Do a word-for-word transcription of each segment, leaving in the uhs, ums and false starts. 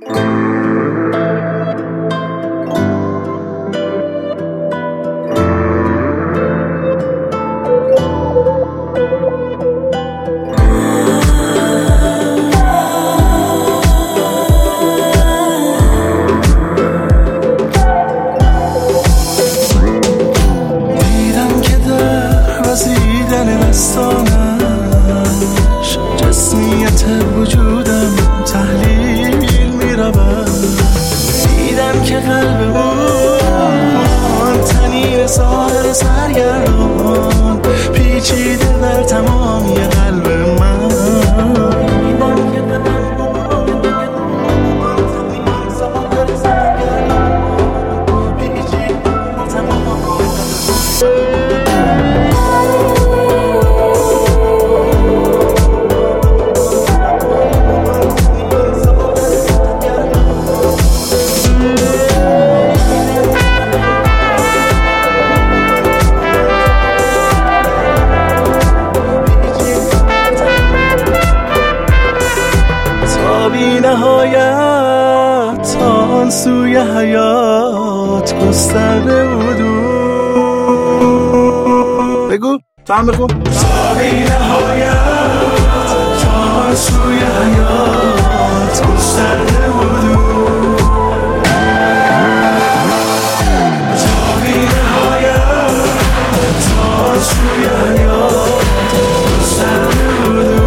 سوی حیات گسترده بودو. بگو تو هم بگو. تا بی نهایت تا سوی حیات گسترده بودو. تا بی نهایت تا سوی حیات گسترده بودو.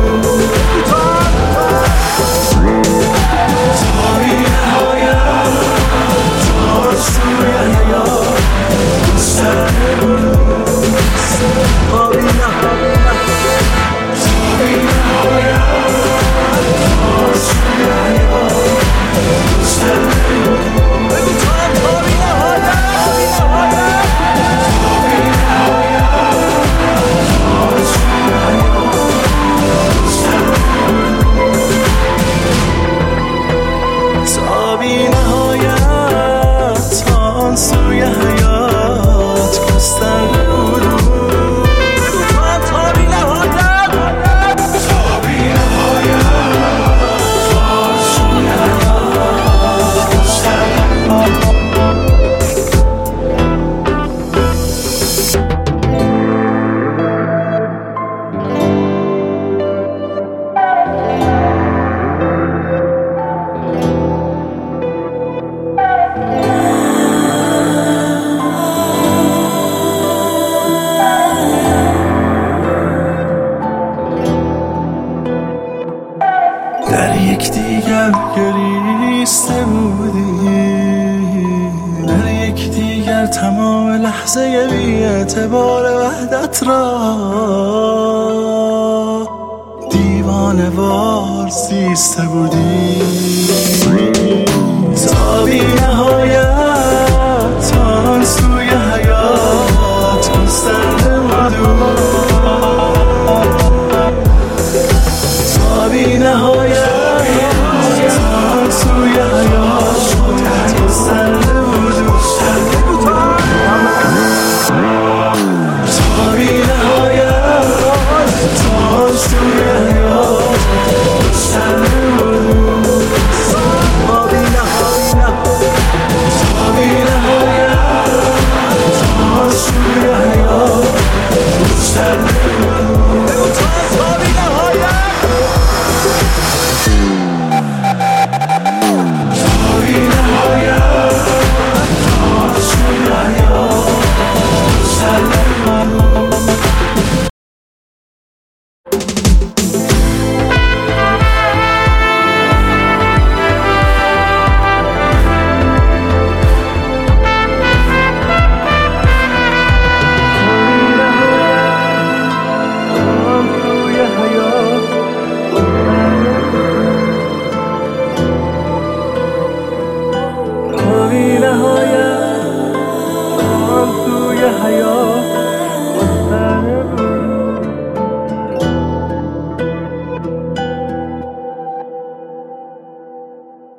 دیوانه وار زیسته بودی تا بی نهایت تا سوی حیات گسترده بودو. تا بی نهایت تا سوی حیات گسترده بودو. تا بی نهایت تا سوی حیات گسترده بودو. تا بی نهایت تا بی نهایت تا سوی حیات گسترده بودو. تا بی نهایت تا بی نهایت تا سوی حیات گسترده بودو.